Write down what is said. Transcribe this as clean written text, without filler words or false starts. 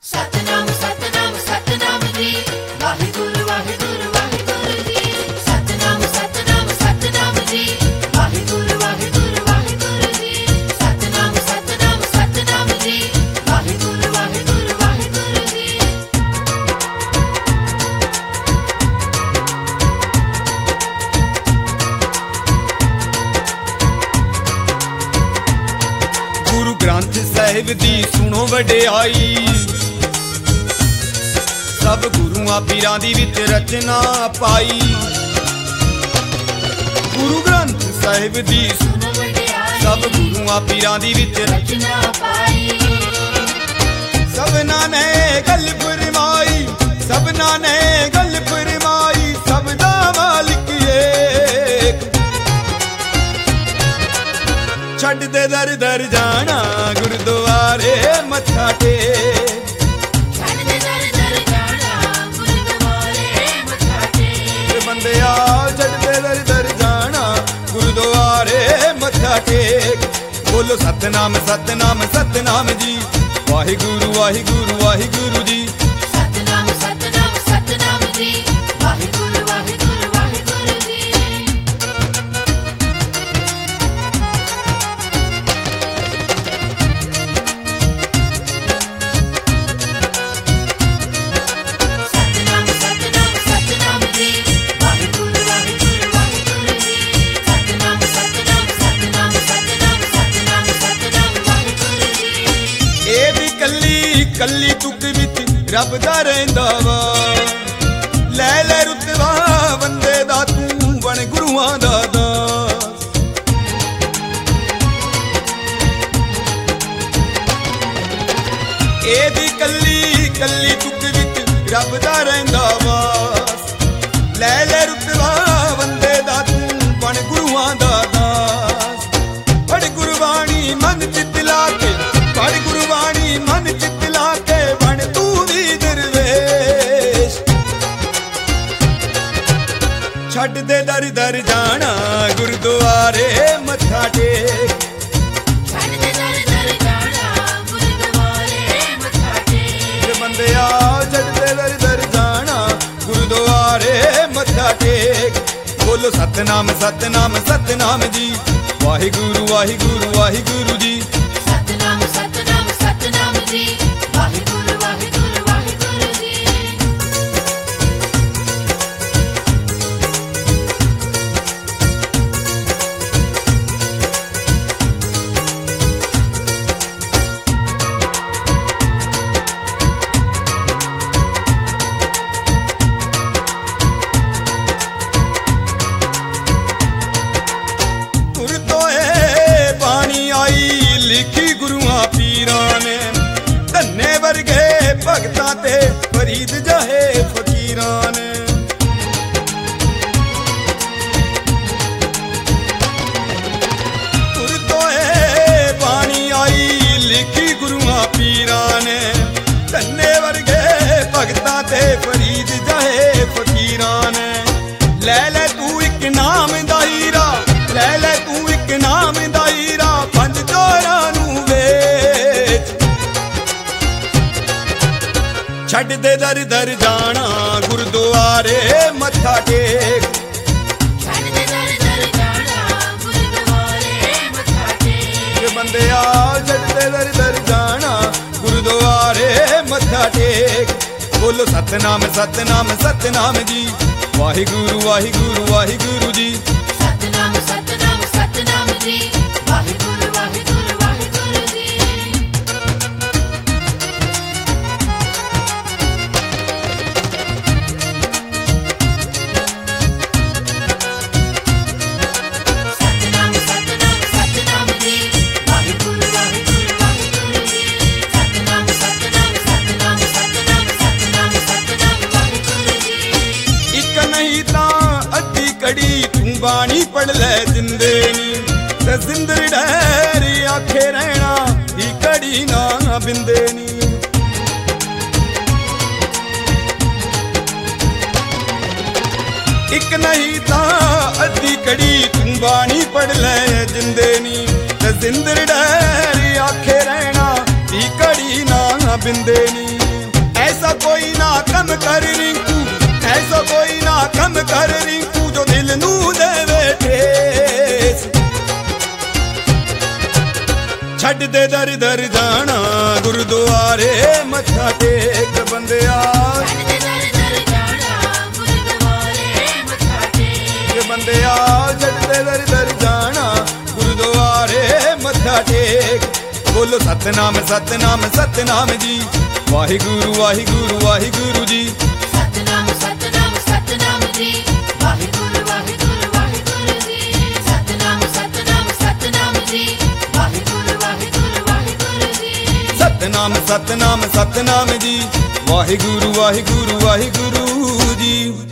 ਸਤਨਾਮ ਸਤਨਾਮ ਸਤਨਾਮ ਜੀ, ਵਾਹਿਗੁਰੂ ਵਾਹਿਗੁਰੂ ਵਾਹਿਗੁਰੂ ਜੀ। ਸਤਨਾਮ ਸਤਨਾਮ ਸਤਨਾਮ ਜੀ, ਵਾਹਿਗੁਰੂ ਵਾਹਿਗੁਰੂ ਵਾਹਿਗੁਰੂ ਜੀ। ਸਤਨਾਮ ਸਤਨਾਮ ਸਤਨਾਮ ਜੀ, ਵਾਹਿਗੁਰੂ ਵਾਹਿਗੁਰੂ ਵਾਹਿਗੁਰੂ ਜੀ। ਗੁਰੂ ਗ੍ਰੰਥ ਸਾਹਿਬ ਦੀ ਸੁਣੋ ਵਡਿਆਈ, ਸਭ ਗੁਰੂਆਂ ਪੀਰਾਂ ਦੀ ਵਿੱਚ ਰਚਨਾ ਪਾਈ। ਗੁਰੂ ਗ੍ਰੰਥ ਸਾਹਿਬ ਦੀ ਸੁਣੋ ਵਡਿਆਈ, ਸਭ ਗੁਰੂਆਂ ਪੀਰਾਂ ਦੀ ਵਿੱਚ ਰਚਨਾ ਪਾਈ। ਸਭਨਾਂ ਨੇ ਗੱਲ ਫਰਮਾਈ, ਸਭਨਾਂ ਨੇ ਗੱਲ ਫਰਮਾਈ, ਸਭ ਦਾ ਮਾਲਿਕ ਏਕ। ਛੱਡ ਦੇ ਦਰ ਦਰ ਜਾਣਾ, ਗੁਰਦੁਆਰੇ ਮੱਥਾ ਟੇਕ। ਛੱਡ ਦੇ ਦਰ ਦਰ ਜਾਣਾ, ਗੁਰਦੁਆਰੇ ਮੱਥਾ ਟੇਕ। ਬੰਦਿਆ ਛੱਡ ਦੇ ਦਰ ਦਰ ਜਾਣਾ, ਗੁਰਦੁਆਰੇ ਮੱਥਾ ਟੇਕ। ਬੋਲੋ ਸਤਨਾਮ ਸਤਨਾਮ ਸਤਨਾਮ ਜੀ, ਵਾਹਿਗੁਰੂ ਵਾਹਿਗੁਰੂ ਵਾਹਿਗੁਰੂ ਜੀ। ਸਤਨਾਮ ਸਤਨਾਮ ਸਤਨਾਮ ਜੀ, ਵਾਹਿਗੁਰੂ ਵਾਹਿਗੁਰੂ ਵਾਹਿਗੁਰੂ ਜੀ। ਸਤਨਾਮ ਸਤਨਾਮ ਸਤਨਾਮ ਜੀ, ਵਾਹਿਗੁਰੂ ਵਾਹਿਗੁਰੂ ਵਾਹਿਗੁਰੂ ਜੀ। ਸਤਨਾਮ ਸਤਨਾਮ ਸਤਨਾਮ ਸਤਨਾਮ ਸਤਨਾਮ ਸਤਨਾਮ ਵਾਹਿਗੁਰੂ ਜੀ। ਇਹ ਵੀ ਕੱਲੀ ਕੱਲੀ ਤੁਕ ਵਿੱਚ ਰੱਬ ਦਾ ਰਹਿੰਦਾ ਵਾ। ਲੈ ਲੈ ਰੁਤਬਾ ਬੰਦੇ ਦਾ, ਤੂੰ ਬਣ ਗੁਰੂਆਂ ਦਾ ਦਾਸ। ਇਹ ਵੀ ਕੱਲੀ ਕੱਲੀ ਤੁਕ ਵਿੱਚ ਰੱਬ ਦਾ ਰਹਿੰਦਾ ਵਾਸ। ਲੈ ਲੈ ਰੁਤਬਾ ਬੰਦੇ ਦਾ, ਤੂੰ ਬਣ ਗੁਰੂਆਂ ਦਾ ਦਾਸ। ਪੜ੍ਹ ਗੁਰਬਾਣੀ ਮਨ ਚਿੱਤ ਲਾ ਕੇ, ਪੜ੍ਹ ਗੁਰਬਾਣੀ ਮਨ ਚਿੱਤ ਲਾ ਕੇ, ਬਣ ਤੂੰ ਵੀ ਦਰਵੇਸ਼। ਛੱਡ ਦੇ ਦਰ ਦਰ ਜਾਣਾ, ਗੁਰਦੁਆਰੇ ਮੱਥਾ ਟੇਕ। ਛੱਡ ਦੇ ਦਰ ਦਰ ਜਾਣਾ, ਗੁਰਦੁਆਰੇ ਮੱਥਾ ਟੇਕ। ਬੰਦਿਆ ਛੱਡ ਦੇ ਦਰ ਦਰ ਜਾਣਾ, ਗੁਰਦੁਆਰੇ ਮੱਥਾ ਟੇਕ। ਬੋਲੋ ਸਤਨਾਮ ਸਤਨਾਮ ਸਤਨਾਮ ਜੀ, ਵਾਹਿਗੁਰੂ ਵਾਹਿਗੁਰੂ ਵਾਹਿਗੁਰੂ ਜੀ। ਸਤਨਾਮ ਸਤਨਾਮ ਸਤਨਾਮ ਜੀ, ਵਾਹਿਗੁਰੂ ਵਾਹਿਗੁਰੂ ਵਾਹਿਗੁਰੂ ਜੀ। ਗੁਰ ਤੋਏ ਬਾਣੀ ਆਈ, ਲਿਖੀ ਗੁਰੂਆਂ ਪੀਰਾਂ ਨੇ। ਧੰਨੇ ਵਰਗੇ ਭਗਤਾਂ ਤੇ ਫਰੀਦ ਜਾਹੇ ਫਕੀਰਾਂ ਨੇ। ਗੁਰ ਤੋਏ ਬਾਣੀ ਆਈ, ਲਿਖੀ ਗੁਰੂਆਂ ਪੀਰਾਂ ਨੇ। ਧੰਨੇ ਵਰਗੇ ਭਗਤਾਂ ਤੇ ਫਰੀਦ ਜਾਹੇ ਫਕੀਰਾਂ ਨੇ। ਲੈ ਲੈ ਤੂੰ ਇੱਕ ਨਾਮ ਦਾ ਹੀਰਾ, ਲੈ ਲੈ ਤੂੰ ਇੱਕ ਨਾਮ ਦਾ ਹੀਰਾ, ਪੰਜ ਚੋਰਾਂ ਨੂੰ ਵੇਚ। ਛੱਡ ਦੇ ਦਰ ਦਰ ਜਾਣਾ, ਗੁਰਦੁਆਰੇ ਮੱਥਾ ਟੇਕ। ਛੱਡ ਦੇ ਦਰ ਦਰ ਜਾਣਾ, ਗੁਰਦੁਆਰੇ ਮੱਥਾ ਟੇਕ। ਬੰਦਿਆ ਛੱਡ ਦੇ ਦਰ ਦਰ ਜਾਣਾ, ਗੁਰਦੁਆਰੇ ਮੱਥਾ ਟੇਕ। ਬੋਲੋ ਸਤਨਾਮ ਸਤਨਾਮ ਸਤਨਾਮ ਜੀ, ਵਾਹਿਗੁਰੂ ਵਾਹਿਗੁਰੂ ਵਾਹਿਗੁਰੂ ਜੀ। ਸਤਨਾਮ ਸਤਨਾਮ ਸਤਨਾਮ ਜੀ, ਵਾਹਿਗੁਰੂ ਵਾਹਿਗੁਰੂ ਵਾਹਿਗੁਰੂ ਜੀ। ਸਤਨਾਮ ਸਤਨਾਮ ਸਤਨਾਮ ਜੀ, ਵਾਹਿਗੁਰੂ ਵਾਹਿਗੁਰੂ ਵਾਹਿਗੁਰੂ ਜੀ। ਸਤਨਾਮ ਸਤਨਾਮ ਸਤਨਾਮ ਸਤਨਾਮ ਸਤਨਾਮ ਸਤਨਾਮ ਵਾਹਿਗੁਰੂ ਜੀ। ਇੱਕ ਨਹੀਂ ਤਾਂ ਅੱਧੀ ਕੜੀ ਤੂੰ ਬਾਣੀ ਪੜ ਲੈ ਜਿੰਦੇ ਨੀ, ਤੇ ਜ਼ਿੰਦਰ ਡੈਰ ਆਖੇ ਰਹਿਣਾ ਹੀ ਕੜੀ ਨਾ ਬਿੰਦੇ ਨੀ। ਇੱਕ ਨਹੀਂ ਤਾਂ ਅੱਧੀ ਕੜੀ ਤੂੰ ਬਾਣੀ ਪੜ ਲੈ ਜਿੰਦੇ ਨੀ, ਤੇ ਜ਼ਿੰਦਰ ਡੈਰ ਆਖੇ ਰਹਿਣਾ ਹੀ ਕੜੀ ਨਾ ਬਿੰਦੇ ਨੀ। ऐसा कोई ना कम कर रिंकू, ऐसा कोई ना कम कर रिंकू जो दिल नू देवे ठेस। छड़ दे दर दर जाना गुरुद्वारे मत्था टेक बंदिया, बंदिया छड़ दे दर दर जाना गुरुद्वारे मत्था टेक। बोलो सतनाम सतनाम सतनाम जी, वाहिगुरु वाहिगुरु वाहिगुरु जी। सतनाम सतनाम सतनाम जी, वाहिगुरु वाहिगुरु वाहिगुरु जी। सतनाम सतनाम सतनाम जी, वाहिगुरु वाहिगुरु वाहिगुरु जी। सतनाम सतनाम सतनाम जी, वाहिगुरु वाहिगुरु वाहिगुरु जी।